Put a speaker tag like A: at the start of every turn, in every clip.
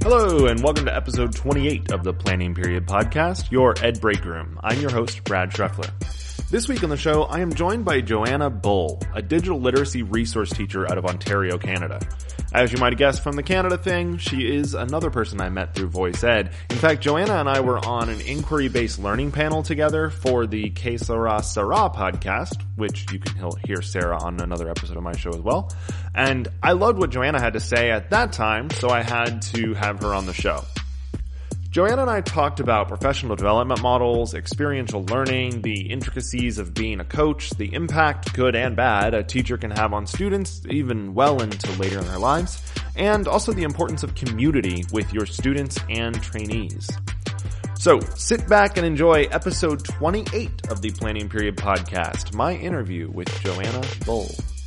A: Hello, and welcome to episode 28 of the Planning Period podcast, your Ed Break Room. I'm your host, Brad Schreffler. This week on the show, I am joined by Joanna Bull, a digital literacy resource teacher out of Ontario, Canada. As you might have guessed from the Canada thing, she is another person I met through VoiceEd. In fact, Joanna and I were on an inquiry-based learning panel together for the Que Sera Sera podcast, which you can hear Sarah on another episode of my show as well. And I loved what Joanna had to say at that time, so I had to have her on the show. Joanna and I talked about professional development models, experiential learning, the intricacies of being a coach, the impact, good and bad, a teacher can have on students, even well into later in their lives, and also the importance of community with your students and trainees. So sit back and enjoy episode 28 of the Planning Period podcast, my interview with Joanna Bull.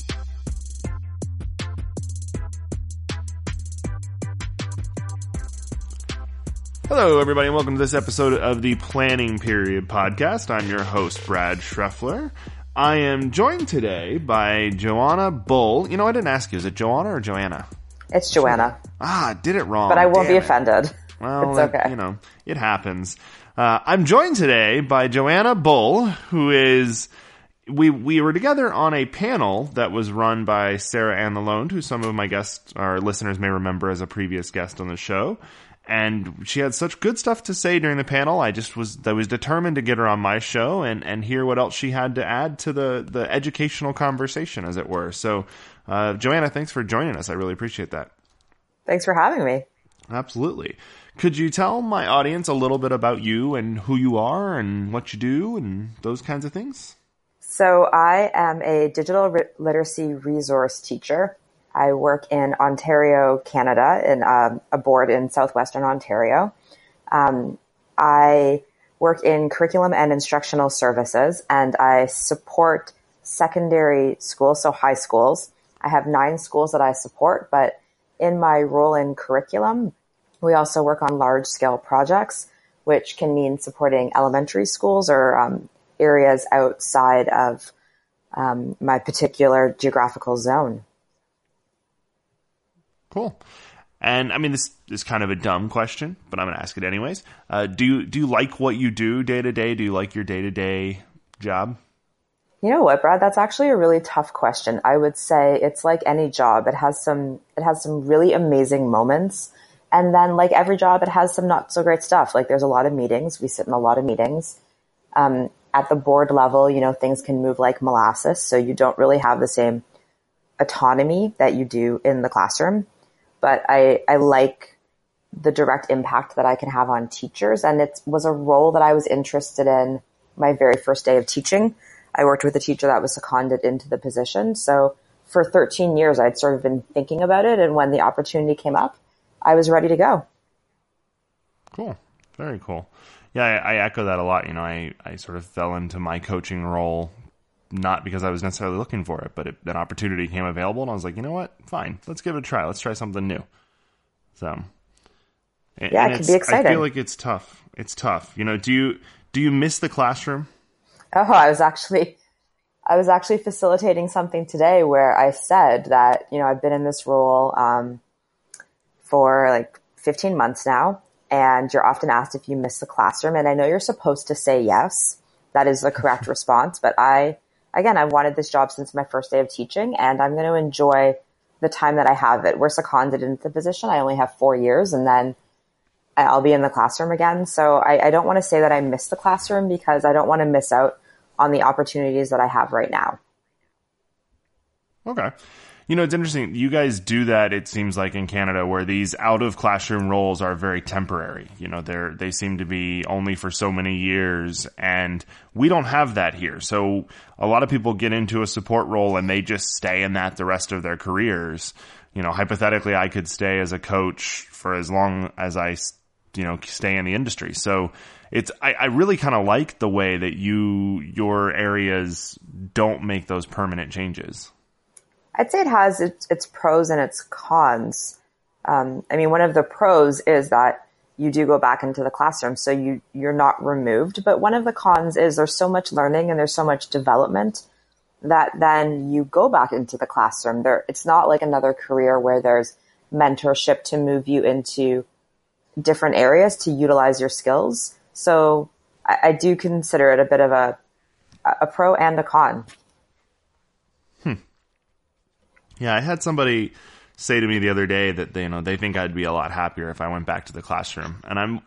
A: Hello, everybody, and welcome to this episode of the Planning Period podcast. I'm your host, Brad Schreffler. I am joined today by Joanna Bull. You know, I didn't ask you, is it Joanna or Joanna?
B: It's Joanna.
A: I did it wrong.
B: But I won't be offended.
A: Well,
B: it's okay.
A: You know, it happens. I'm joined today by Joanna Bull, who is... We were together on a panel that was run by Sarah Ann Lalonde, who some of my guests, our listeners may remember as a previous guest on the show. And she had such good stuff to say during the panel. I was determined to get her on my show and hear what else she had to add to the educational conversation, as it were. So, Joanna, thanks for joining us. I really appreciate that.
B: Thanks for having me.
A: Absolutely. Could you tell my audience a little bit about you and who you are and what you do and those kinds of things?
B: So I am a digital literacy resource teacher. I work in Ontario, Canada, in a board in southwestern Ontario. I work in curriculum and instructional services, and I support secondary schools, so high schools. I have 9 schools that I support, but in my role in curriculum, we also work on large-scale projects, which can mean supporting elementary schools or areas outside of my particular geographical zone.
A: Cool. And I mean, this is kind of a dumb question, but I'm going to ask it anyways. Do you like what you do day to day? Do you like your day to day job?
B: You know what, Brad? That's actually a really tough question. I would say it's like any job. It has some really amazing moments. And then like every job, it has some not so great stuff. Like there's a lot of meetings. We sit in a lot of meetings. At the board level, you know, things can move like molasses. So you don't really have the same autonomy that you do in the classroom. But I like the direct impact that I can have on teachers. And it was a role that I was interested in my very first day of teaching. I worked with a teacher that was seconded into the position. So for 13 years, I'd sort of been thinking about it. And when the opportunity came up, I was ready to go. Cool.
A: Very cool. Yeah, I echo that a lot. You know, I sort of fell into my coaching role not because I was necessarily looking for it, but an opportunity came available, and I was like, you know what? Fine. Let's give it a try. Let's try something new. So,
B: yeah, it can be exciting.
A: I feel like it's tough. It's tough. You know, do you miss the classroom?
B: Oh, I was actually facilitating something today where I said that, you know, I've been in this role for like 15 months now, and you're often asked if you miss the classroom, and I know you're supposed to say yes. That is the correct response, but I've wanted this job since my first day of teaching, and I'm going to enjoy the time that I have it. We're seconded into the position. I only have 4 years, and then I'll be in the classroom again. So I don't want to say that I miss the classroom because I don't want to miss out on the opportunities that I have right now.
A: Okay. You know, it's interesting. You guys do that, it seems like, in Canada, where these out-of-classroom roles are very temporary. You know, they seem to be only for so many years, and we don't have that here. So a lot of people get into a support role, and they just stay in that the rest of their careers. You know, hypothetically, I could stay as a coach for as long as I, you know, stay in the industry. So I really kind of like the way that your areas don't make those permanent changes.
B: I'd say it has its pros and its cons. I mean, one of the pros is that you do go back into the classroom, so you're not removed. But one of the cons is there's so much learning and there's so much development that then you go back into the classroom. It's not like another career where there's mentorship to move you into different areas to utilize your skills. So I do consider it a bit of a pro and a con.
A: Yeah, I had somebody say to me the other day that they think I'd be a lot happier if I went back to the classroom. And I'm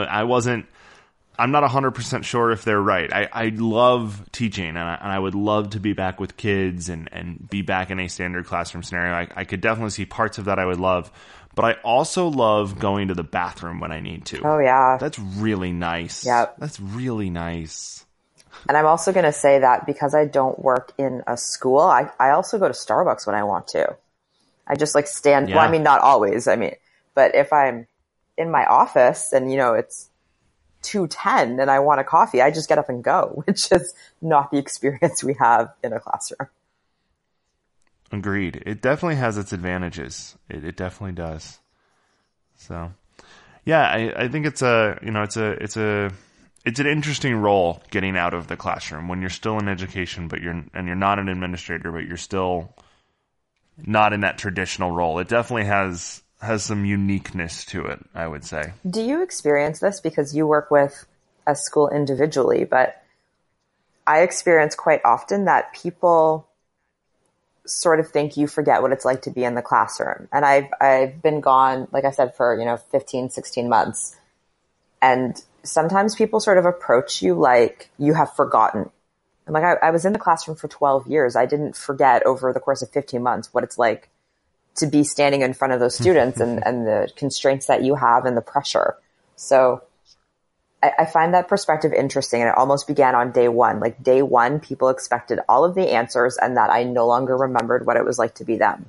A: not 100% sure if they're right. I love teaching, and I would love to be back with kids and be back in a standard classroom scenario. I could definitely see parts of that I would love, but I also love going to the bathroom when I need to.
B: Oh, yeah.
A: That's really nice.
B: Yep.
A: That's really nice.
B: And I'm also going to say that because I don't work in a school, I also go to Starbucks when I want to. I just like stand,
A: Yeah.
B: well, I mean, not always, but if I'm in my office and, it's 2:10 and I want a coffee, I just get up and go, which is not the experience we have in a classroom.
A: Agreed. It definitely has its advantages. It definitely does. So, yeah, I think it's an interesting role getting out of the classroom when you're still in education, but you're not an administrator, but you're still not in that traditional role. It definitely has some uniqueness to it, I would say.
B: Do you experience this because you work with a school individually? But I experience quite often that people sort of think you forget what it's like to be in the classroom. And I've been gone, like I said, for, 15, 16 months. And sometimes people sort of approach you like you have forgotten. And like, I was in the classroom for 12 years. I didn't forget over the course of 15 months what it's like to be standing in front of those students and the constraints that you have and the pressure. So I find that perspective interesting, and it almost began on day one. Like day one, people expected all of the answers and that I no longer remembered what it was like to be them.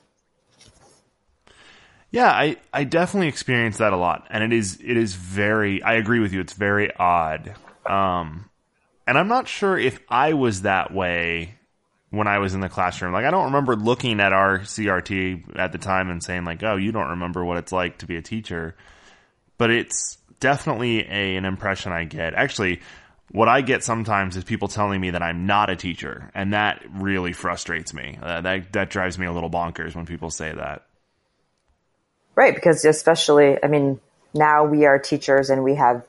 A: Yeah, I definitely experience that a lot. And it is very, I agree with you, it's very odd. And I'm not sure if I was that way when I was in the classroom. Like, I don't remember looking at our CRT at the time and saying like, oh, you don't remember what it's like to be a teacher. But it's definitely an impression I get. Actually, what I get sometimes is people telling me that I'm not a teacher, and that really frustrates me. That drives me a little bonkers when people say that.
B: Right, because especially, now we are teachers and we have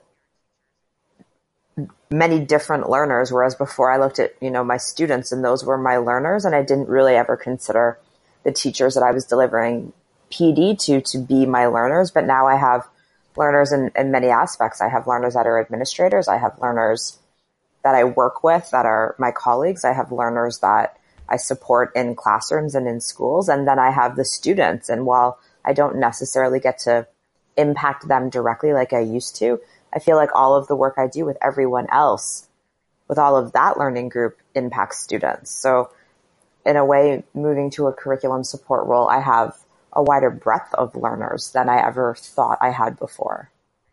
B: many different learners, whereas before I looked at, my students and those were my learners, and I didn't really ever consider the teachers that I was delivering PD to be my learners. But now I have learners in many aspects. I have learners that are administrators. I have learners that I work with that are my colleagues. I have learners that I support in classrooms and in schools. And then I have the students. And while I don't necessarily get to impact them directly like I used to, I feel like all of the work I do with everyone else, with all of that learning group, impacts students. So in a way, moving to a curriculum support role, I have a wider breadth of learners than I ever thought I had before.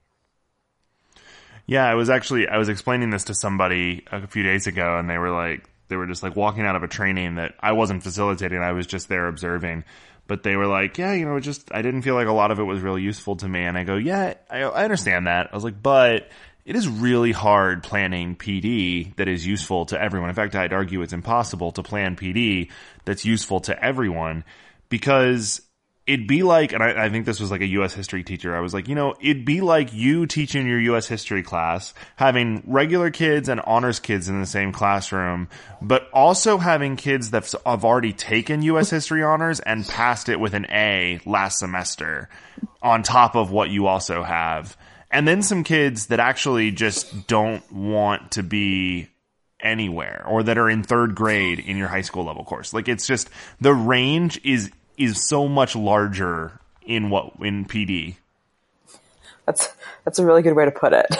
A: Yeah, I was explaining this to somebody a few days ago, and they were just like walking out of a training that I wasn't facilitating. I was just there observing. But they were like, yeah, I didn't feel like a lot of it was really useful to me. And I go, yeah, I understand that. I was like, but it is really hard planning PD that is useful to everyone. In fact, I'd argue it's impossible to plan PD that's useful to everyone, because it'd be like, and I think this was like a U.S. history teacher. I was like, it'd be like you teaching your U.S. history class, having regular kids and honors kids in the same classroom, but also having kids that have already taken U.S. history honors and passed it with an A last semester on top of what you also have. And then some kids that actually just don't want to be anywhere, or that are in third grade in your high school level course. Like, it's just, the range is so much larger in PD.
B: That's a really good way to put it.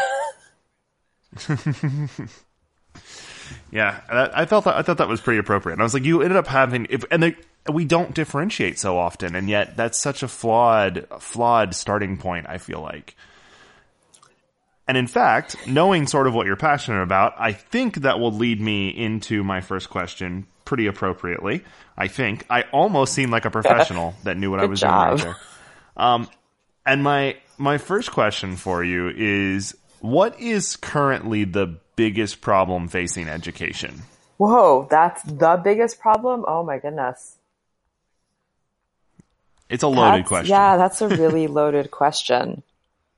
A: Yeah, I thought that was pretty appropriate. And I was like, you ended up having, we don't differentiate so often, and yet that's such a flawed starting point, I feel like. And in fact, knowing sort of what you're passionate about, I think that will lead me into my first question pretty appropriately. I think I almost seemed like a professional that knew what I was doing right there. And my first question for you is, what is currently the biggest problem facing education?
B: Whoa, that's the biggest problem? Oh my goodness.
A: It's a loaded question.
B: Yeah, that's a really loaded question.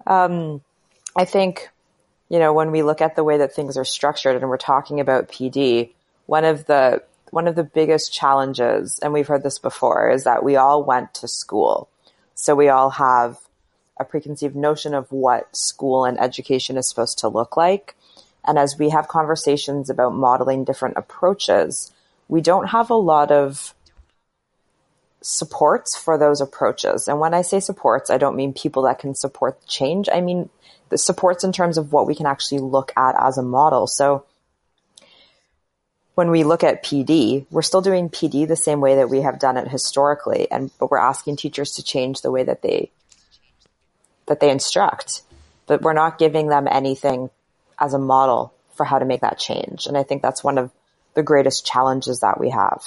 B: I think, when we look at the way that things are structured and we're talking about PD, one of the biggest challenges, and we've heard this before, is that we all went to school. So we all have a preconceived notion of what school and education is supposed to look like. And as we have conversations about modeling different approaches, we don't have a lot of supports for those approaches. And when I say supports, I don't mean people that can support change. I mean the supports in terms of what we can actually look at as a model. So when we look at PD, we're still doing PD the same way that we have done it historically, but we're asking teachers to change the way that they instruct, but we're not giving them anything as a model for how to make that change. And I think that's one of the greatest challenges that we have.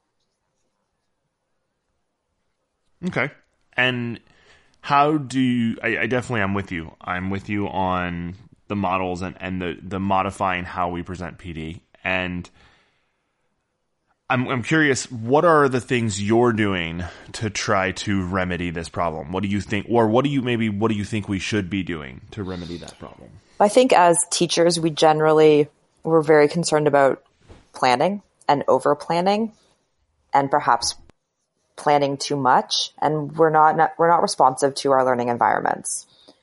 A: Okay. And how do you, I definitely am with you. I'm with you on the models and the modifying how we present PD. And I'm curious, what are the things you're doing to try to remedy this problem? What do you think, or what do you think we should be doing to remedy that problem?
B: I think as teachers, we're very concerned about planning and over planning and perhaps planning too much. And we're not responsive to our learning environments.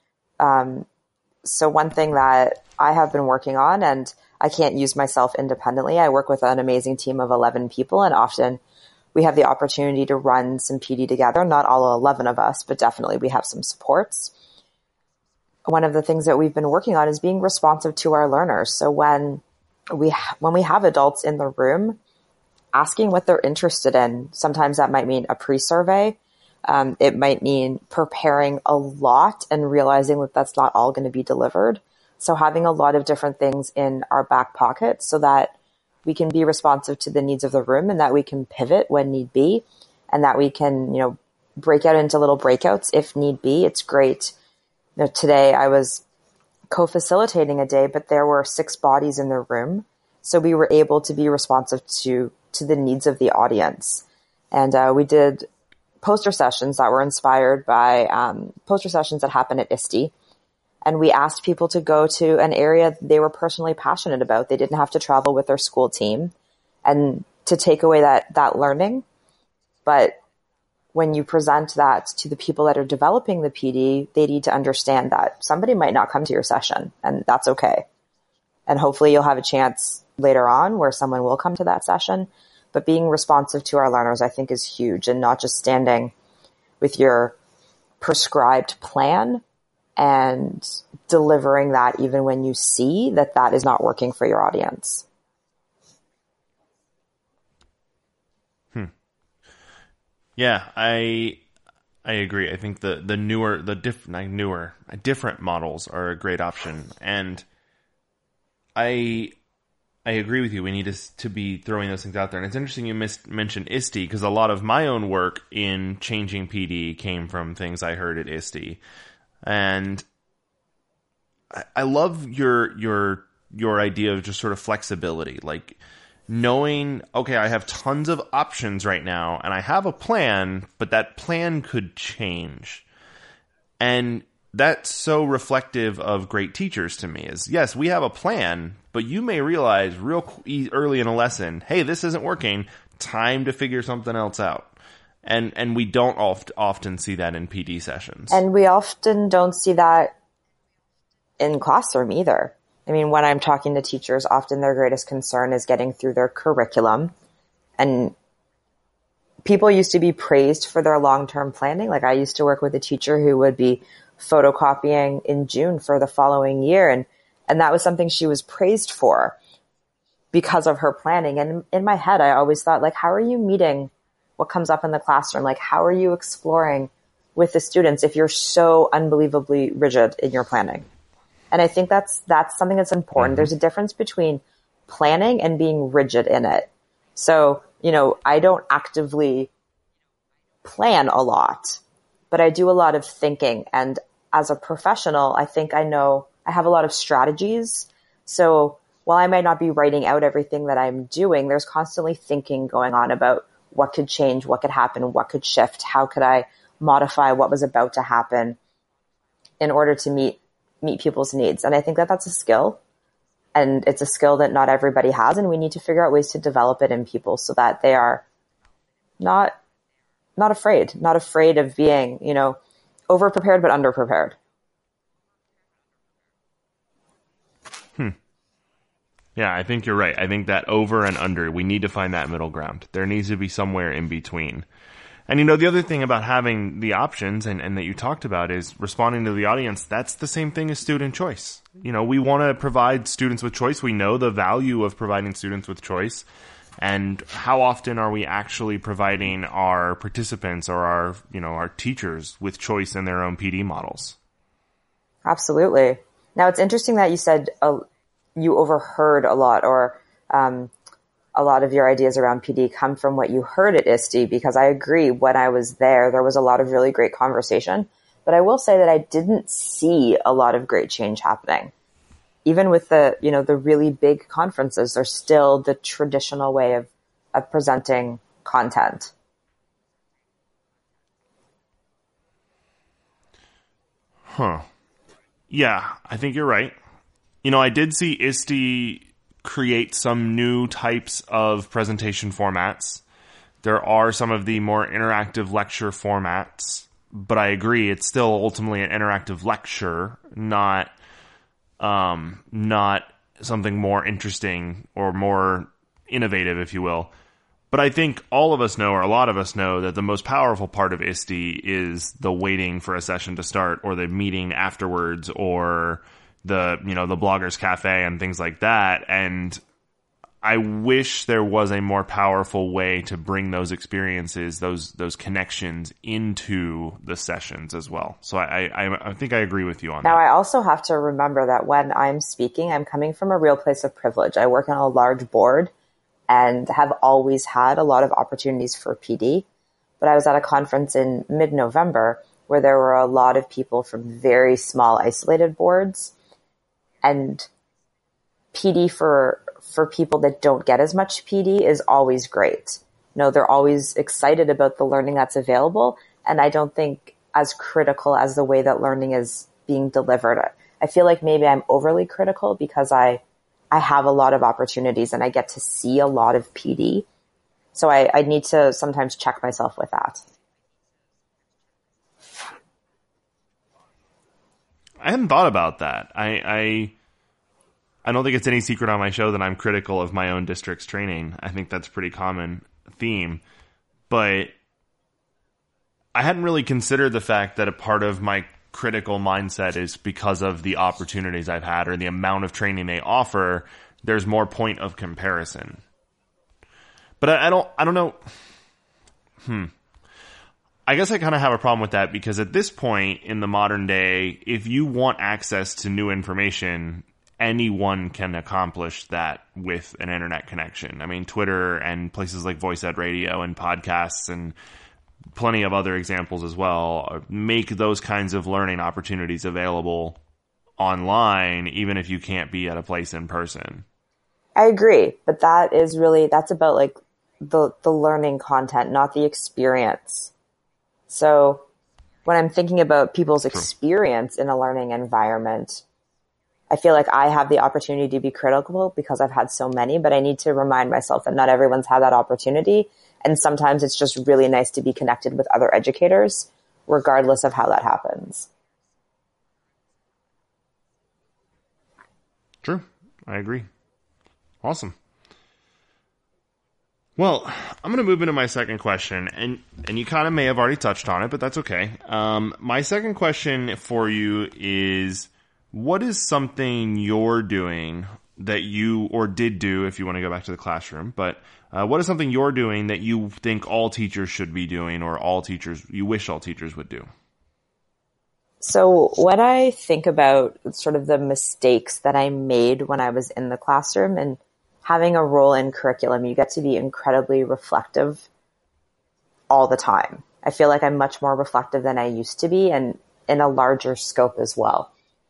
B: So one thing that I have been working on, and I can't use myself independently. I work with an amazing team of 11 people, and often we have the opportunity to run some PD together. Not all 11 of us, but definitely we have some supports. One of the things that we've been working on is being responsive to our learners. So when we have adults in the room, asking what they're interested in, sometimes that might mean a pre-survey. It might mean preparing a lot and realizing that that's not all going to be delivered. So having a lot of different things in our back pocket so that we can be responsive to the needs of the room and that we can pivot when need be and that we can, break out into little breakouts if need be. It's great. Today I was co-facilitating a day, but there were 6 bodies in the room. So we were able to be responsive to the needs of the audience. And we did poster sessions that were inspired by poster sessions that happen at ISTE. And we asked people to go to an area they were personally passionate about. They didn't have to travel with their school team and to take away that learning. But when you present that to the people that are developing the PD, they need to understand that somebody might not come to your session, and that's okay. And hopefully you'll have a chance later on where someone will come to that session. But being responsive to our learners, I think, is huge, and not just standing with your prescribed plan and delivering that even when you see that is not working for your audience.
A: Yeah, I agree. I think the different models are a great option, and I agree with you. We need to be throwing those things out there. And it's interesting you mentioned ISTE, because a lot of my own work in changing PD came from things I heard at ISTE. And I love your idea of just sort of flexibility, like knowing, okay, I have tons of options right now and I have a plan, but that plan could change. And that's so reflective of great teachers to me is, yes, we have a plan, but you may realize real early in a lesson, hey, this isn't working, time to figure something else out. And we don't often see that in PD sessions.
B: And we often don't see that in classroom either. I mean, when I'm talking to teachers, often their greatest concern is getting through their curriculum. And people used to be praised for their long-term planning. Like I used to work with a teacher who would be photocopying in June for the following year. And that was something she was praised for because of her planning. And in my head, I always thought, like, how are you meeting what comes up in the classroom? Like, how are you exploring with the students if you're so unbelievably rigid in your planning? And I think that's something that's important. Mm-hmm. There's a difference between planning and being rigid in it. So, I don't actively plan a lot, but I do a lot of thinking. And as a professional, I think I have a lot of strategies. So while I might not be writing out everything that I'm doing, there's constantly thinking going on about what could change, what could happen, what could shift, how could I modify what was about to happen. in order to meet people's needs. And I think that that's a skill, and it's a skill that not everybody has. And we need to figure out ways to develop it in people so that they are not afraid of being, over-prepared, but under-prepared.
A: Yeah, I think you're right. I think that over and under, we need to find that middle ground. There needs to be somewhere in between. And the other thing about having the options and that you talked about is responding to the audience. That's the same thing as student choice. We want to provide students with choice. We know the value of providing students with choice. And how often are we actually providing our participants or our teachers with choice in their own PD models?
B: Absolutely. Now, it's interesting that you said you overheard a lot, or a lot of your ideas around PD come from what you heard at ISTE, because I agree, when I was there was a lot of really great conversation. But I will say that I didn't see a lot of great change happening. Even with the really big conferences, there's still the traditional way of presenting content.
A: Huh. Yeah, I think you're right. I did see ISTE create some new types of presentation formats. There are some of the more interactive lecture formats, but I agree, it's still ultimately an interactive lecture, not something more interesting or more innovative, if you will. But I think all of us know, or a lot of us know, that the most powerful part of ISTE is the waiting for a session to start, or the meeting afterwards, or the bloggers cafe and things like that. And I wish there was a more powerful way to bring those experiences, those connections into the sessions as well. So I think I agree with you on that.
B: Now, I also have to remember that when I'm speaking, I'm coming from a real place of privilege. I work on a large board and have always had a lot of opportunities for PD. But I was at a conference in mid-November where there were a lot of people from very small isolated boards, and PD for people that don't get as much PD is always great. They're always excited about the learning that's available, and I don't think as critical as the way that learning is being delivered. I feel like maybe I'm overly critical because I have a lot of opportunities and I get to see a lot of PD. So I need to sometimes check myself with that.
A: I hadn't thought about that. I don't think it's any secret on my show that I'm critical of my own district's training. I think that's a pretty common theme. But I hadn't really considered the fact that a part of my critical mindset is because of the opportunities I've had or the amount of training they offer. There's more point of comparison. But I don't know. I guess I kind of have a problem with that, because at this point in the modern day, if you want access to new information, anyone can accomplish that with an internet connection. I mean, Twitter and places like Voice Ed Radio and podcasts and plenty of other examples as well make those kinds of learning opportunities available online, even if you can't be at a place in person.
B: I agree, but that's about like the learning content, not the experience. So when I'm thinking about people's experience in a learning environment, I feel like I have the opportunity to be critical because I've had so many, but I need to remind myself that not everyone's had that opportunity. And sometimes it's just really nice to be connected with other educators, regardless of how that happens.
A: True. I agree. Awesome. Well, I'm going to move into my second question, and you kind of may have already touched on it, but that's okay. My second question for you is, what is something you're doing that you, or did do, if you want to go back to the classroom, but what is something you're doing that you think all teachers should be doing, or you wish all teachers would do?
B: So when I think about sort of the mistakes that I made when I was in the classroom, and having a role in curriculum, you get to be incredibly reflective all the time. I feel like I'm much more reflective than I used to be, and in a larger scope as well.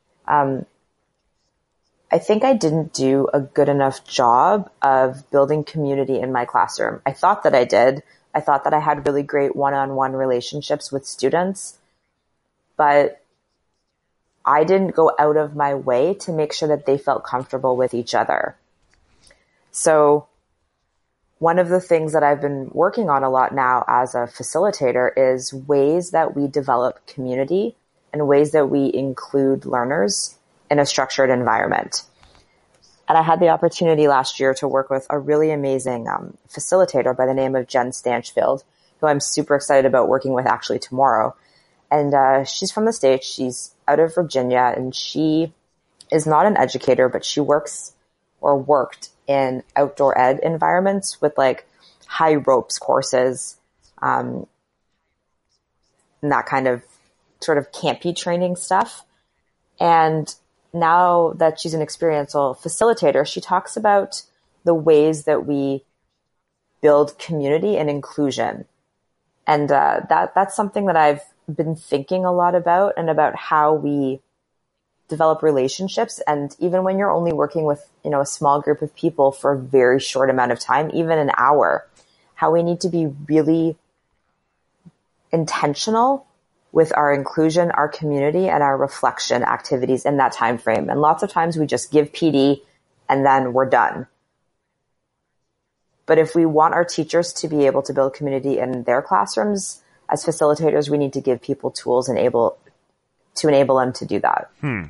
B: I think I didn't do a good enough job of building community in my classroom. I thought that I did. I thought that I had really great one-on-one relationships with students, but I didn't go out of my way to make sure that they felt comfortable with each other. So one of the things that I've been working on a lot now as a facilitator is ways that we develop community and ways that we include learners in a structured environment. And I had the opportunity last year to work with a really amazing facilitator by the name of Jen Stanchfield, who I'm super excited about working with actually tomorrow. And she's from the States. She's out of Virginia, and she is not an educator, but she works or worked in outdoor ed environments with like high ropes courses, and that kind of sort of campy training stuff. And now that she's an experiential facilitator, she talks about the ways that we build community and inclusion. And that's something that I've been thinking a lot about, and about how we develop relationships. And even when you're only working with, a small group of people for a very short amount of time, even an hour, how we need to be really intentional with our inclusion, our community, and our reflection activities in that time frame. And lots of times we just give PD and then we're done. But if we want our teachers to be able to build community in their classrooms, as facilitators, we need to give people tools and to enable them to do that.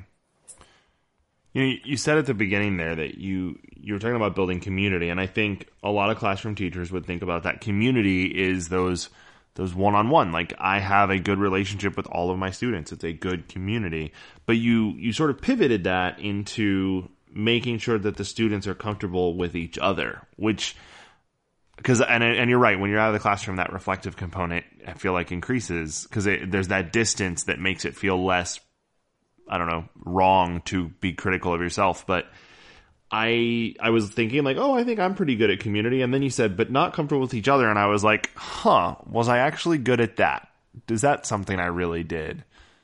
A: You said at the beginning there that you were talking about building community, and I think a lot of classroom teachers would think about that community is those one-on-one. Like, I have a good relationship with all of my students. It's a good community. But you sort of pivoted that into making sure that the students are comfortable with each other, which, and you're right, when you're out of the classroom, that reflective component, I feel like, increases, because there's that distance that makes it feel less, wrong to be critical of yourself. But I was thinking like, I think I'm pretty good at community. And then you said, but not comfortable with each other. And I was like, was I actually good at that? Is that something I really did?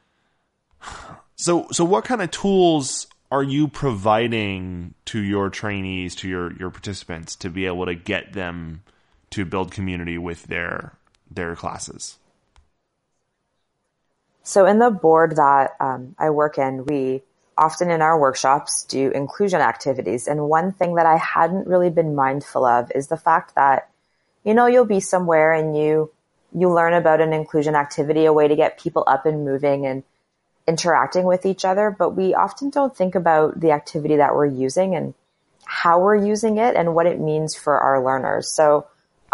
A: So what kind of tools are you providing to your trainees, to your participants, to be able to get them to build community with their classes?
B: So in the board that I work in, we often in our workshops do inclusion activities. And one thing that I hadn't really been mindful of is the fact that, you'll be somewhere and you learn about an inclusion activity, a way to get people up and moving and interacting with each other. But we often don't think about the activity that we're using and how we're using it and what it means for our learners. So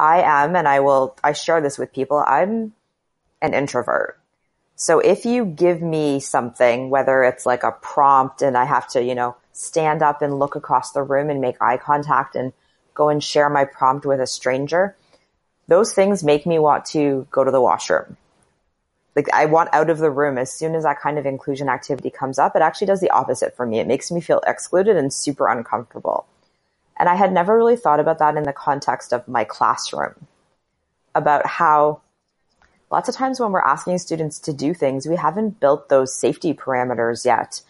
B: I share this with people, I'm an introvert. So if you give me something, whether it's like a prompt and I have to, stand up and look across the room and make eye contact and go and share my prompt with a stranger, those things make me want to go to the washroom. Like, I want out of the room as soon as that kind of inclusion activity comes up. It actually does the opposite for me. It makes me feel excluded and super uncomfortable. And I had never really thought about that in the context of my classroom, about how lots of times when we're asking students to do things, we haven't built those safety parameters yet.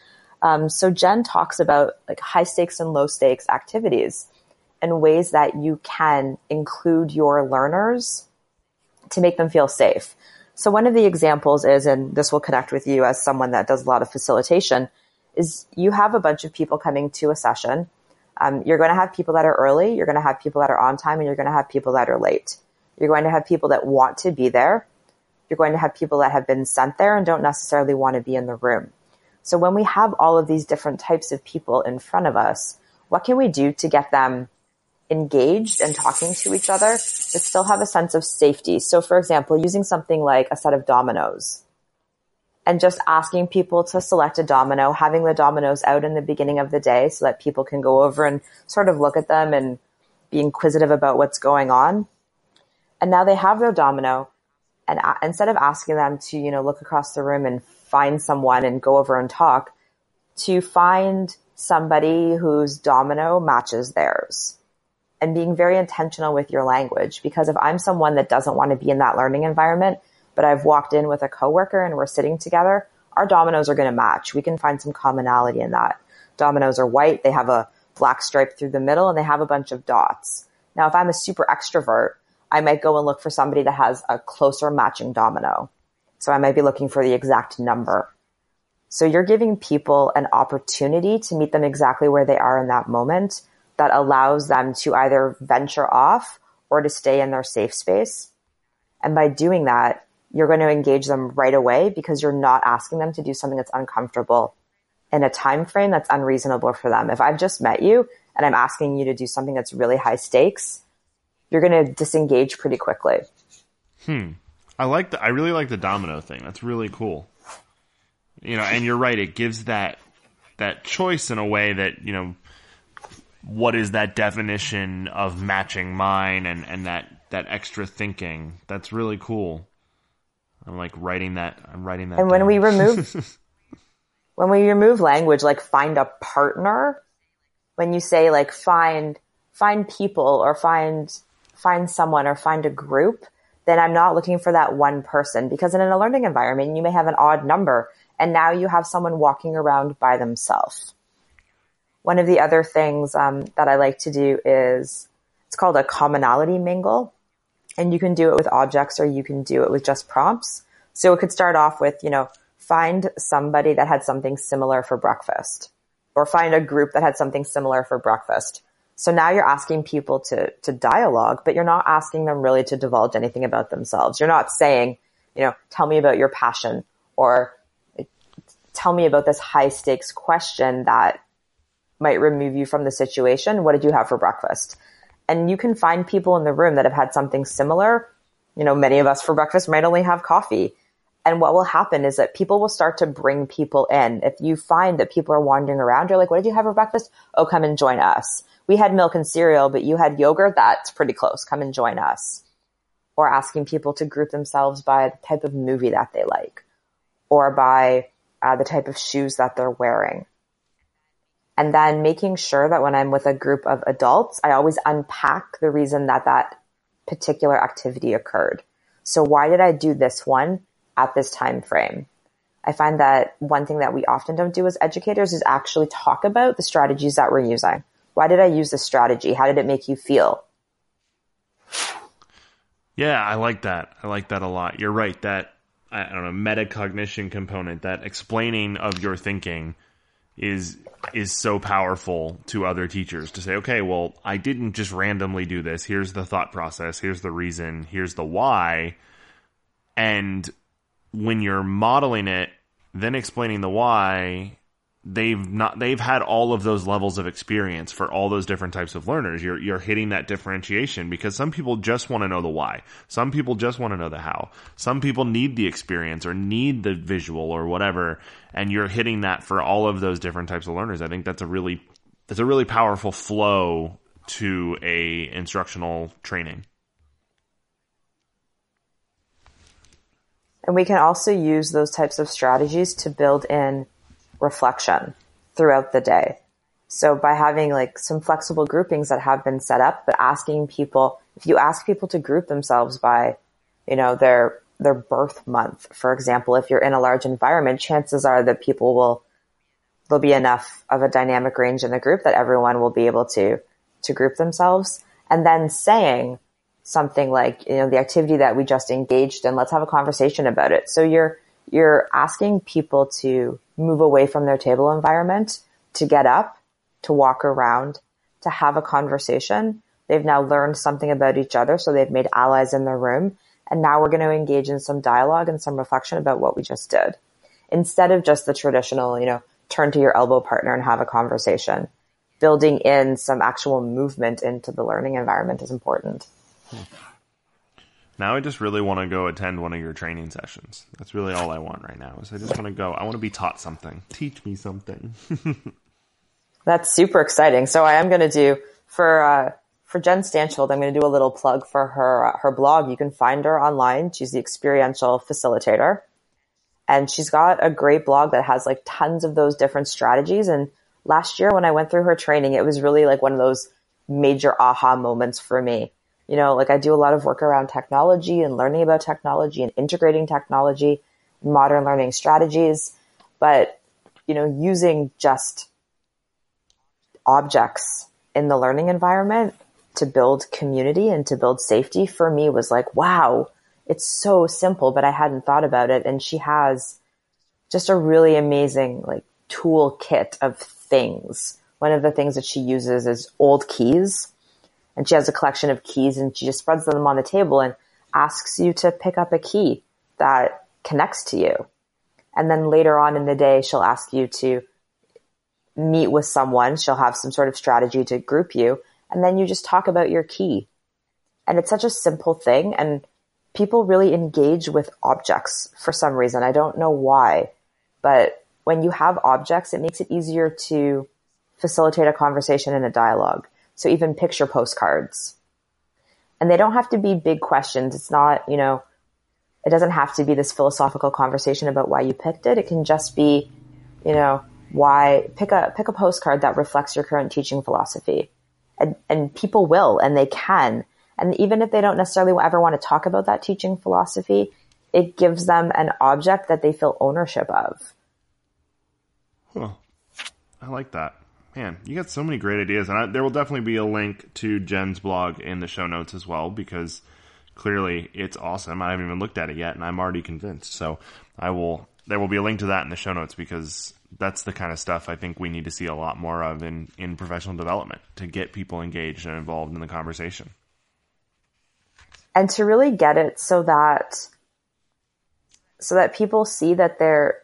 B: So Jen talks about like high stakes and low stakes activities and ways that you can include your learners to make them feel safe. So one of the examples is, and this will connect with you as someone that does a lot of facilitation, is you have a bunch of people coming to a session. You're going to have people that are early, you're going to have people that are on time, and you're going to have people that are late. You're going to have people that want to be there. You're going to have people that have been sent there and don't necessarily want to be in the room. So when we have all of these different types of people in front of us, what can we do to get them engaged and talking to each other but still have a sense of safety? So for example, using something like a set of dominoes and just asking people to select a domino, having the dominoes out in the beginning of the day so that people can go over and sort of look at them and be inquisitive about what's going on. And now they have their domino. And instead of asking them to, look across the room and find someone and go over and talk, to find somebody whose domino matches theirs and being very intentional with your language. Because if I'm someone that doesn't want to be in that learning environment, but I've walked in with a coworker and we're sitting together, our dominoes are going to match. We can find some commonality in that. Dominoes are white. They have a black stripe through the middle and they have a bunch of dots. Now, if I'm a super extrovert, I might go and look for somebody that has a closer matching domino. So I might be looking for the exact number. So you're giving people an opportunity to meet them exactly where they are in that moment that allows them to either venture off or to stay in their safe space. And by doing that, you're going to engage them right away because you're not asking them to do something that's uncomfortable in a time frame that's unreasonable for them. If I've just met you and I'm asking you to do something that's really high stakes, you're going to disengage pretty quickly.
A: I really like the domino thing. That's really cool. And you're right. It gives that choice in a way that, what is that definition of matching mine and that extra thinking? That's really cool. I'm writing that. And
B: when
A: down.
B: when we remove language, like find a partner, when you say like find people or find someone or find a group, then I'm not looking for that one person, because in a learning environment, you may have an odd number and now you have someone walking around by themselves. One of the other things that I like to do is, it's called a commonality mingle. And you can do it with objects or you can do it with just prompts. So it could start off with, find somebody that had something similar for breakfast, or find a group that had something similar for breakfast. So now you're asking people to dialogue, but you're not asking them really to divulge anything about themselves. You're not saying, tell me about your passion, or tell me about this high stakes question that might remove you from the situation. What did you have for breakfast? And you can find people in the room that have had something similar. Many of us for breakfast might only have coffee. And what will happen is that people will start to bring people in. If you find that people are wandering around, you're like, what did you have for breakfast? Oh, come and join us. We had milk and cereal, but you had yogurt. That's pretty close. Come and join us. Or asking people to group themselves by the type of movie that they like, or by the type of shoes that they're wearing. And then making sure that when I'm with a group of adults, I always unpack the reason that particular activity occurred. So why did I do this one at this time frame? I find that one thing that we often don't do as educators is actually talk about the strategies that we're using. Why did I use this strategy? How did it make you feel?
A: Yeah, I like that. I like that a lot. You're right. That, metacognition component, that explaining of your thinking is so powerful to other teachers, to say, okay, well, I didn't just randomly do this. Here's the thought process. Here's the reason. Here's the why. And when you're modeling it, then explaining the why, they've had all of those levels of experience for all those different types of learners. You're hitting that differentiation, because some people just want to know the why. Some people just want to know the how. Some people need the experience or need the visual or whatever. And you're hitting that for all of those different types of learners. I think that's a really powerful flow to a instructional training.
B: And we can also use those types of strategies to build in reflection throughout the day. So by having some flexible groupings that have been set up, but asking people, if you ask people to group themselves by, their birth month, for example, if you're in a large environment, chances are that there'll be enough of a dynamic range in the group that everyone will be able to group themselves. And then saying something like, the activity that we just engaged in, let's have a conversation about it. So you're asking people to move away from their table environment, to get up, to walk around, to have a conversation. They've now learned something about each other, so they've made allies in the room. And now we're going to engage in some dialogue and some reflection about what we just did. Instead of just the traditional, turn to your elbow partner and have a conversation. Building in some actual movement into the learning environment is important.
A: Now I just really want to go attend one of your training sessions. That's really all I want right now, is I just want to go. I want to be taught something. Teach me something.
B: That's super exciting. So I am going to do, for Jen Stanchild, I'm going to do a little plug for her blog. You can find her online. She's the experiential facilitator. And she's got a great blog that has tons of those different strategies. And last year when I went through her training, it was really one of those major aha moments for me. I do a lot of work around technology and learning about technology and integrating technology in modern learning strategies. But, using just objects in the learning environment to build community and to build safety for me was wow, it's so simple, but I hadn't thought about it. And she has just a really amazing like toolkit of things. One of the things that she uses is old keys, and she has a collection of keys, and she just spreads them on the table and asks you to pick up a key that connects to you. And then later on in the day, she'll ask you to meet with someone. She'll have some sort of strategy to group you, and then you just talk about your key. And it's such a simple thing, and people really engage with objects for some reason. I don't know why, but when you have objects, it makes it easier to facilitate a conversation and a dialogue. So even picture postcards. And they don't have to be big questions. It's not, it doesn't have to be this philosophical conversation about why you picked it. It can just be, why pick a postcard that reflects your current teaching philosophy. And people will, and they can. And even if they don't necessarily ever want to talk about that teaching philosophy, it gives them an object that they feel ownership of.
A: Huh. I like that. Man, you got so many great ideas. And there will definitely be a link to Jen's blog in the show notes as well, because clearly it's awesome. I haven't even looked at it yet, and I'm already convinced. So there will be a link to that in the show notes, because that's the kind of stuff I think we need to see a lot more of in professional development to get people engaged and involved in the conversation.
B: And to really get it so that people see that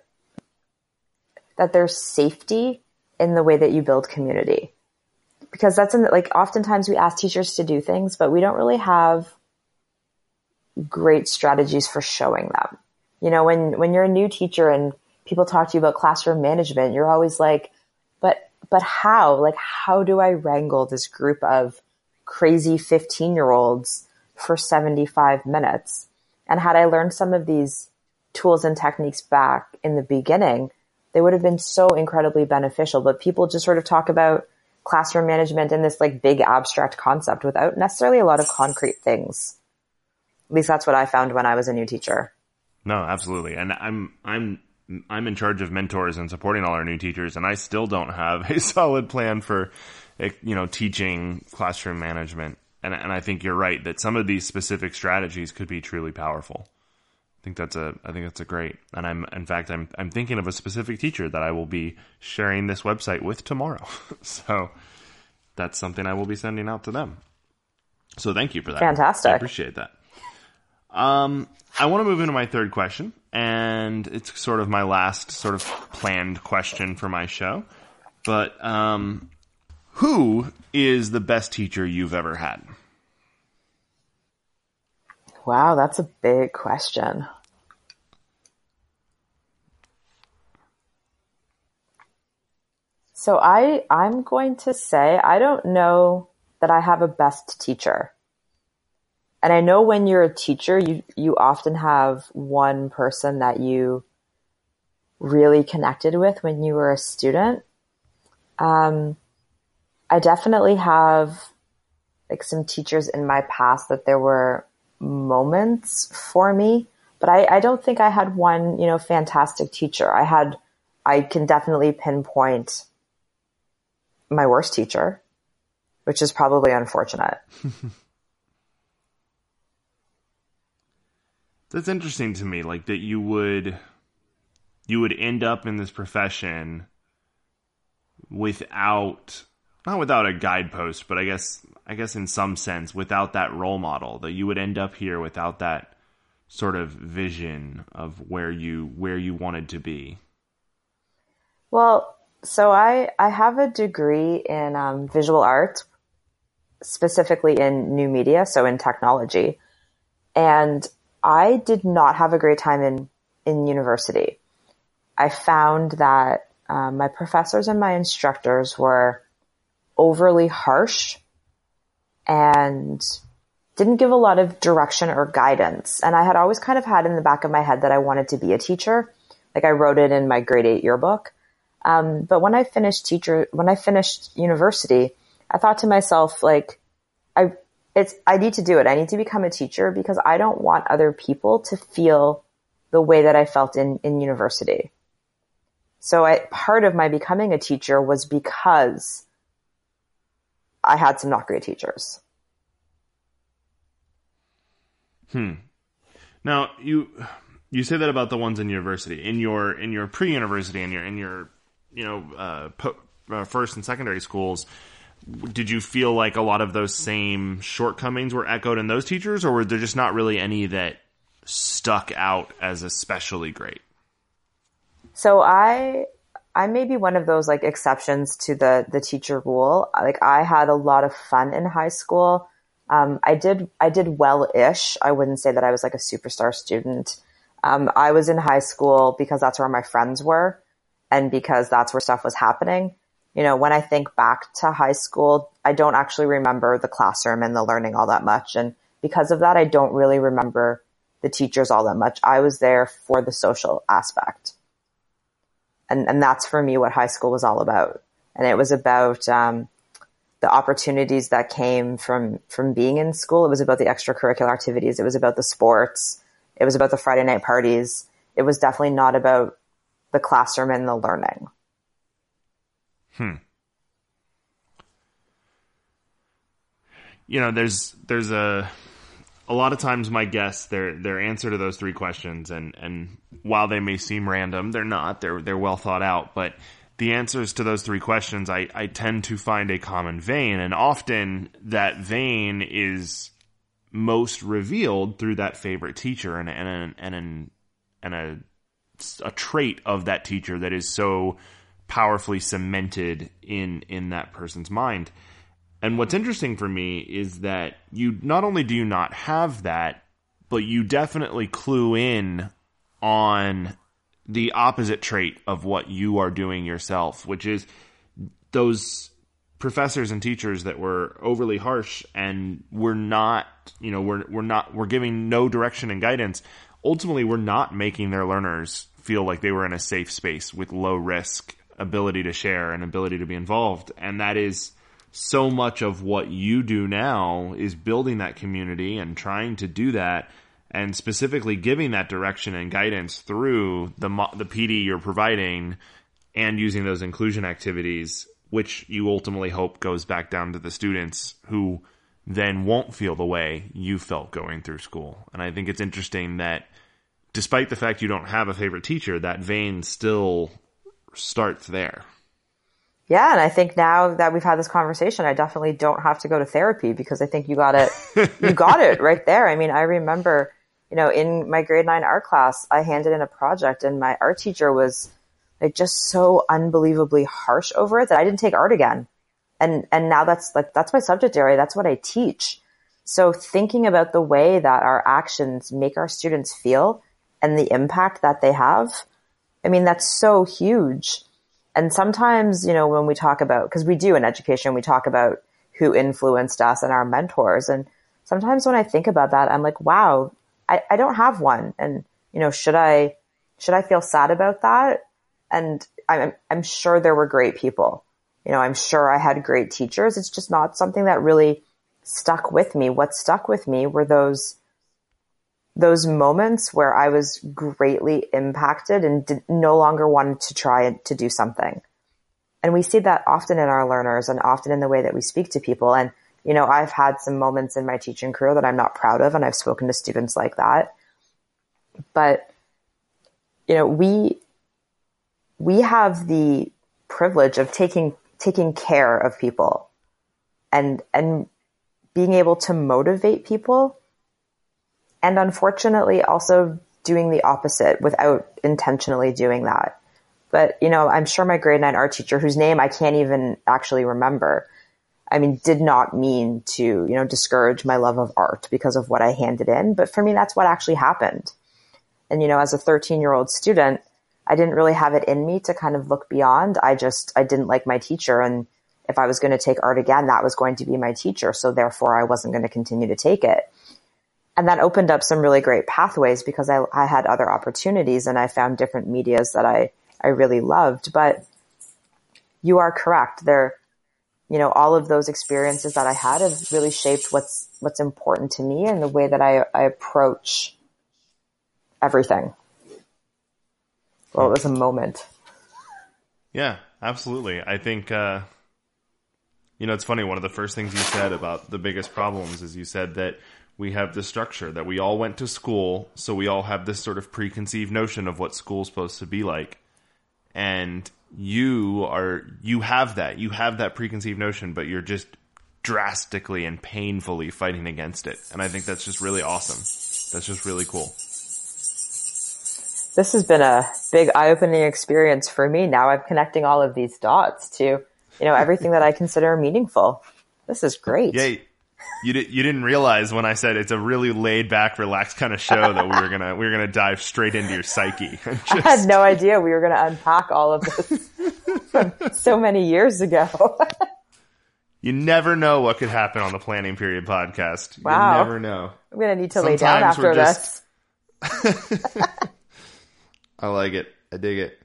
B: there's safety in the way that you build community. Because oftentimes we ask teachers to do things, but we don't really have great strategies for showing them. When you're a new teacher and people talk to you about classroom management, you're always like, but how? Like, how do I wrangle this group of crazy 15-year-olds for 75 minutes? And had I learned some of these tools and techniques back in the beginning, they would have been so incredibly beneficial. But people just sort of talk about classroom management in this like big abstract concept without necessarily a lot of concrete things. At least that's what I found when I was a new teacher.
A: No, absolutely. And I'm in charge of mentors and supporting all our new teachers, and I still don't have a solid plan for, teaching classroom management. And I think you're right that some of these specific strategies could be truly powerful. I think that's a great. And I'm thinking of a specific teacher that I will be sharing this website with tomorrow. So that's something I will be sending out to them. So thank you for that.
B: Fantastic.
A: I appreciate that. I want to move into my third question, and it's sort of my last sort of planned question for my show. But who is the best teacher you've ever had?
B: Wow, that's a big question. So I'm going to say I don't know that I have a best teacher. And I know when you're a teacher, you often have one person that you really connected with when you were a student. I definitely have like some teachers in my past that there were moments for me, but I don't think I had one, fantastic teacher. I can definitely pinpoint my worst teacher, which is probably unfortunate.
A: That's interesting to me, like that you would end up in this profession not without a guidepost, but I guess in some sense without that role model, that you would end up here without that sort of vision of where you wanted to be.
B: Well, so I have a degree in visual art, specifically in new media, so in technology. And I did not have a great time in university. I found that my professors and my instructors were overly harsh and didn't give a lot of direction or guidance. And I had always kind of had in the back of my head that I wanted to be a teacher. Like I wrote it in my grade 8 yearbook. But when I finished university, I thought to myself, like, I need to do it. I need to become a teacher because I don't want other people to feel the way that I felt in university. So part of my becoming a teacher was because I had some not great teachers.
A: Now, you You say that about the ones in university, in your pre-university, in your first and secondary schools. Did you feel like a lot of those same shortcomings were echoed in those teachers, or were there just not really any that stuck out as especially great?
B: So I may be one of those like exceptions to the teacher rule. Like I had a lot of fun in high school. I did well-ish. I wouldn't say that I was like a superstar student. I was in high school because that's where my friends were and because that's where stuff was happening. You know, when I think back to high school, I don't actually remember the classroom and the learning all that much. And because of that, I don't really remember the teachers all that much. I was there for the social aspect. And that's for me what high school was all about. And it was about the opportunities that came from being in school. It was about the extracurricular activities. It was about the sports. It was about the Friday night parties. It was definitely not about the classroom and the learning.
A: You know, there's a lot of times my guests, their answer to those three questions, and while they may seem random, they're not. They're well thought out. But the answers to those three questions, I tend to find a common vein, and often that vein is most revealed through that favorite teacher and a trait of that teacher that is so powerfully cemented in that person's mind. And what's interesting for me is that you not only do you not have that, but you definitely clue in on the opposite trait of what you are doing yourself, which is those professors and teachers that were overly harsh and we're giving no direction and guidance. Ultimately, we're not making their learners feel like they were in a safe space with low risk, ability to share and ability to be involved. And that is so much of what you do now, is building that community and trying to do that, and specifically giving that direction and guidance through the PD you're providing and using those inclusion activities, which you ultimately hope goes back down to the students who then won't feel the way you felt going through school. And I think it's interesting that despite the fact you don't have a favorite teacher, that vein still starts there.
B: Yeah, and I think now that we've had this conversation, I definitely don't have to go to therapy because I think you got it. You got it right there. I mean, I remember, in my grade 9 art class, I handed in a project and my art teacher was like just so unbelievably harsh over it that I didn't take art again. And now that's my subject area. That's what I teach. So thinking about the way that our actions make our students feel and the impact that they have, I mean, that's so huge. And sometimes, when we talk about, because we do in education, we talk about who influenced us and our mentors. And sometimes when I think about that, I'm like, wow, I don't have one. And, should I feel sad about that? And I'm sure there were great people. I'm sure I had great teachers. It's just not something that really stuck with me. What stuck with me were those moments where I was greatly impacted and no longer wanted to try to do something. And we see that often in our learners and often in the way that we speak to people. And, I've had some moments in my teaching career that I'm not proud of, and I've spoken to students like that. But, we have the privilege of taking care of people and being able to motivate people. And unfortunately, also doing the opposite without intentionally doing that. But, I'm sure my grade 9 art teacher, whose name I can't even actually remember, did not mean to, discourage my love of art because of what I handed in. But for me, that's what actually happened. And, as a 13-year-old student, I didn't really have it in me to kind of look beyond. I didn't like my teacher. And if I was going to take art again, that was going to be my teacher. So therefore, I wasn't going to continue to take it. And that opened up some really great pathways because I had other opportunities and I found different medias that I really loved. But you are correct. All of those experiences that I had have really shaped what's important to me and the way that I approach everything. Well, it was a moment.
A: Yeah, absolutely. I think, it's funny. One of the first things you said about the biggest problems is you said that we have the structure that we all went to school, so we all have this sort of preconceived notion of what school's supposed to be like. And you have that preconceived notion, but you're just drastically and painfully fighting against it. And I think that's just really awesome. That's just really cool.
B: This has been a big eye-opening experience for me. Now I'm connecting all of these dots to, everything that I consider meaningful. This is great.
A: Yeah. You didn't realize when I said it's a really laid back, relaxed kind of show that we were gonna dive straight into your psyche.
B: I had no idea we were gonna unpack all of this from so many years ago.
A: You never know what could happen on the Planning Period podcast.
B: Wow.
A: You never know.
B: I'm gonna need to lay down after this.
A: I like it. I dig it.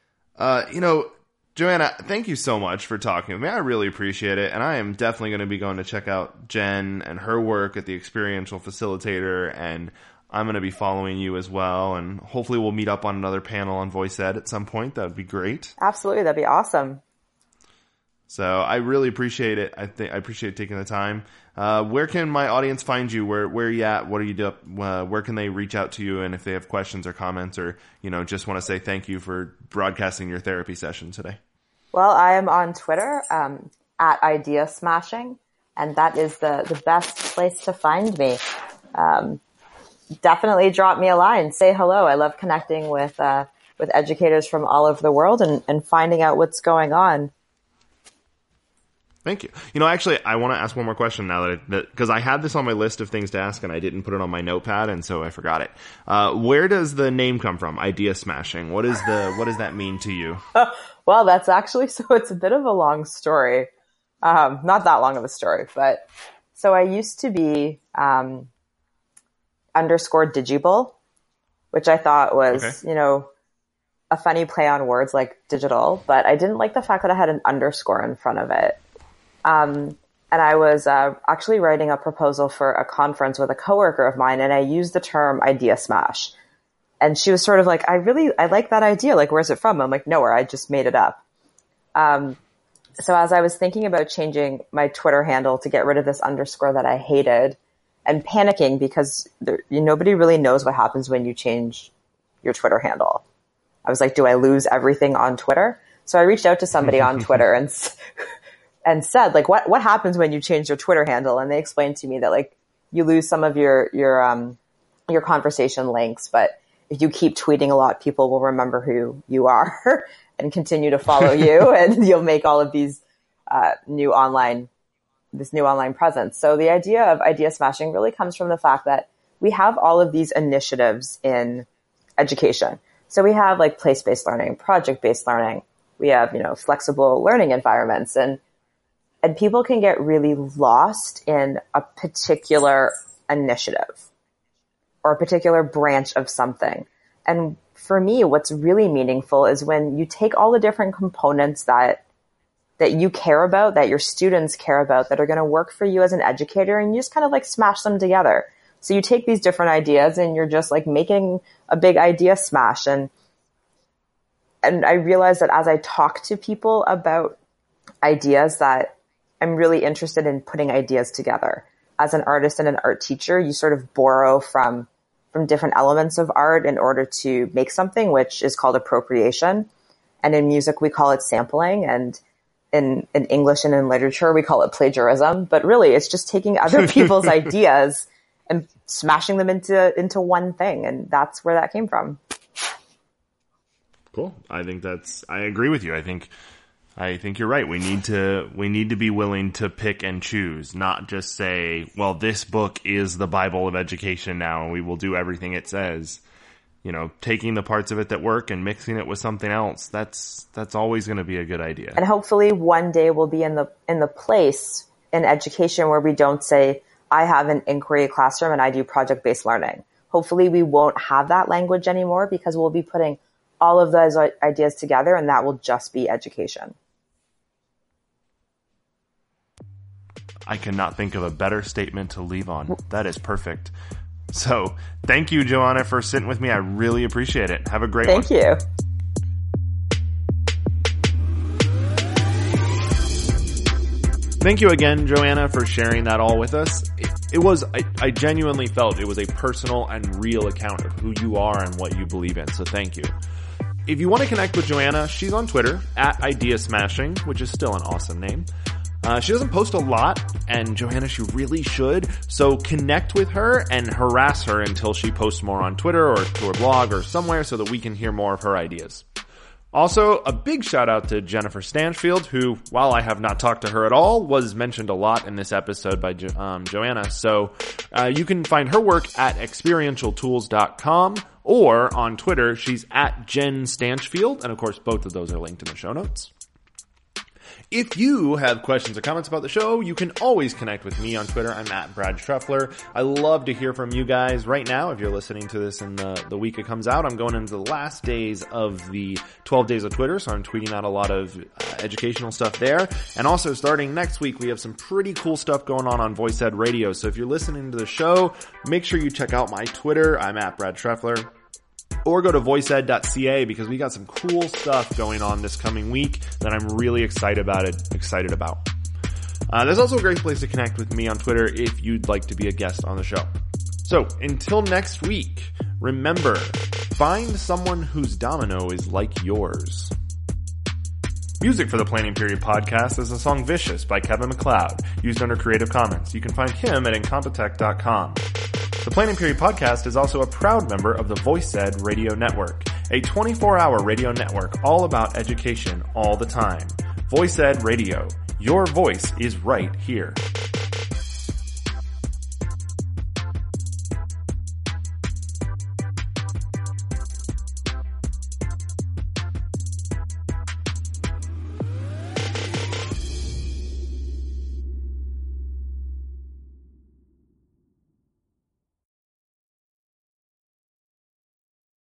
A: Joanna, thank you so much for talking with me. I really appreciate it. And I am definitely going to be going to check out Jen and her work at the Experiential Facilitator. And I'm going to be following you as well. And hopefully we'll meet up on another panel on Voice Ed at some point. That would be great.
B: Absolutely. That'd be awesome.
A: So I really appreciate it. I appreciate taking the time. Where can my audience find you? Where are you at? What are you doing? Where can they reach out to you? And if they have questions or comments or, just want to say thank you for broadcasting your therapy session today.
B: Well, I am on Twitter, at Idea Smashing, and that is the best place to find me. Definitely drop me a line. Say hello. I love connecting with educators from all over the world and finding out what's going on.
A: Thank you. Actually, I want to ask one more question now because I had this on my list of things to ask and I didn't put it on my notepad, and so I forgot it. Where does the name come from? Idea Smashing. What does that mean to you?
B: Well, that's actually, so it's a bit of a long story. Not that long of a story, but so I used to be _Digibull, which I thought was, a funny play on words like digital, but I didn't like the fact that I had an underscore in front of it. And I was actually writing a proposal for a conference with a coworker of mine, and I used the term idea smash. And she was sort of like, I like that idea. Like, where's it from? I'm like, nowhere. I just made it up. So as I was thinking about changing my Twitter handle to get rid of this underscore that I hated and panicking because nobody really knows what happens when you change your Twitter handle. I was like, do I lose everything on Twitter? So I reached out to somebody on Twitter and said, like, what happens when you change your Twitter handle? And they explained to me that, like, you lose some of your conversation links, but if you keep tweeting a lot, people will remember who you are and continue to follow you, and you'll make all of these new online presence. So the idea of idea smashing really comes from the fact that we have all of these initiatives in education. So we have like place-based learning, project-based learning. We have, flexible learning environments, and people can get really lost in a particular initiative or a particular branch of something. And for me, what's really meaningful is when you take all the different components that you care about, that your students care about, that are going to work for you as an educator, and you just kind of like smash them together. So you take these different ideas and you're just like making a big idea smash. And I realized that as I talk to people about ideas, that I'm really interested in putting ideas together. As an artist and an art teacher, you sort of borrow from different elements of art in order to make something, which is called appropriation. And in music, we call it sampling. And in English and in literature, we call it plagiarism. But really, it's just taking other people's ideas and smashing them into one thing. And that's where that came from.
A: Cool. I agree with you. I think you're right. We need to be willing to pick and choose, not just say, well, this book is the Bible of education now, and we will do everything it says. Taking the parts of it that work and mixing it with something else, that's always going to be a good idea.
B: And hopefully one day we'll be in the place in education where we don't say, I have an inquiry classroom and I do project-based learning. Hopefully we won't have that language anymore, because we'll be putting all of those ideas together, and that will just be education.
A: I cannot think of a better statement to leave on. That is perfect. So thank you, Joanna, for sitting with me. I really appreciate it. Have a great one.
B: Thank you.
A: Thank you again, Joanna, for sharing that all with us. I genuinely felt it was a personal and real account of who you are and what you believe in. So thank you. If you want to connect with Joanna, she's on Twitter at IdeaSmashing, which is still an awesome name. She doesn't post a lot, and Joanna, she really should. So connect with her and harass her until she posts more on Twitter or to her blog or somewhere so that we can hear more of her ideas. Also, a big shout out to Jennifer Stanchfield, who, while I have not talked to her at all, was mentioned a lot in this episode by Joanna. So you can find her work at experientialtools.com, or on Twitter, she's at Jen Stanchfield, and of course both of those are linked in the show notes. If you have questions or comments about the show, you can always connect with me on Twitter. I'm at Brad Schruffler. I love to hear from you guys. Right now, if you're listening to this in the week it comes out, I'm going into the last days of the 12 days of Twitter, so I'm tweeting out a lot of educational stuff there. And also, starting next week, we have some pretty cool stuff going on VoiceEd Radio. So if you're listening to the show, make sure you check out my Twitter. I'm at Brad Schruffler. Or go to voiceed.ca because we got some cool stuff going on this coming week that I'm really excited about. There's also a great place to connect with me on Twitter if you'd like to be a guest on the show. So until next week, remember, find someone whose domino is like yours. Music for the Planning Period podcast is the song Vicious by Kevin MacLeod, used under Creative Commons. You can find him at incompetech.com. The Planning Period podcast is also a proud member of the VoiceEd Radio Network, a 24-hour radio network all about education all the time. VoiceEd Radio. Your voice is right here.